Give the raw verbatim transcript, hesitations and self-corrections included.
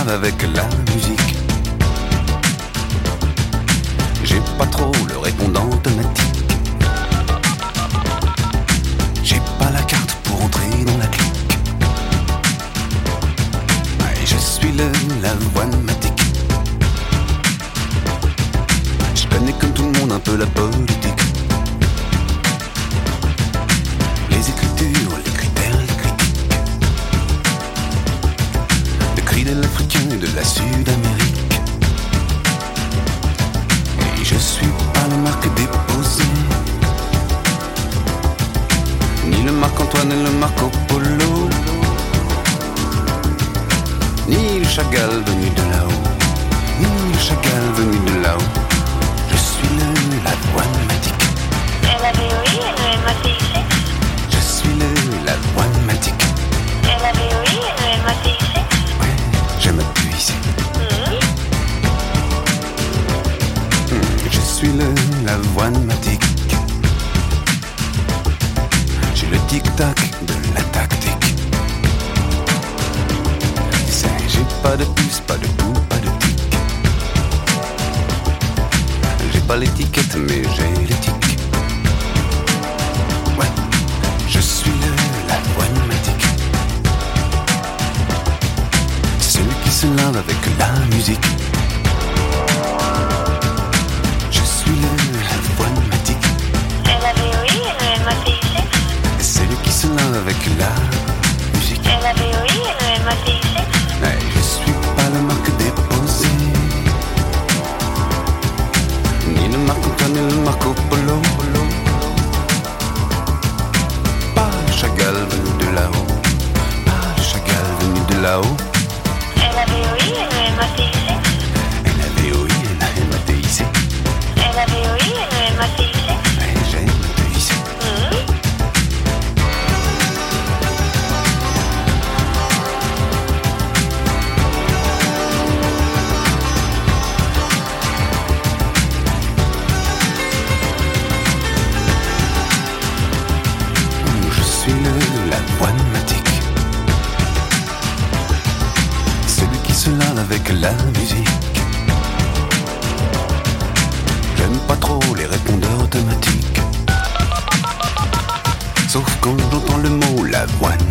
lave avec la musique. J'ai pas trop le répondant automatique. J'ai pas la carte pour entrer dans la clique. Et je suis le lavoine-matique. Je connais comme tout le monde un peu la politique. Les écritures, les critères, les critiques. Le cri de l'Africain et de la Sud-Amérique. Et je suis pas le Marc déposé, ni le Marc-Antoine et le Marco Polo, ni le Chagall venu de là-haut, ni le Chagall venu de là-haut. Je suis le lavoine-matique. L A V O I, L M A T I C. Je suis le lavoine-matique. L A V O I, L M A T I C. Ouais, je m'appuie ici. Mmh. Mmh, je suis le lavoine-matique. J'ai le tic-tac de la tactique. C'est, j'ai pas de puce, pas de bout, pas de tic. J'ai pas l'étiquette, mais j'ai l'éthique. Ouais, je suis le lavoine-matique. Celui qui se lave avec la musique. Je suis le lavoine-matique. L A V O I, L M A T I C. Celui qui se lave avec la musique. L A V O I, L M A T I C. Mais je suis pas le Marc déposé, ni le Marc-Antoine ni le Marco Polo. Pas le Chagall venu de là-haut, pas le Chagall venu de là-haut. L A V O I, L M A T I C. L A V O I, L M A T I C. L A V O I, L M A T I C. Mais j'ai M A T I C. Mmh. Je suis le lavoine-matique. Celui qui se lave avec la musique. J'aime pas trop les répondeurs automatiques. Sauf quand j'entends le mot lavoine.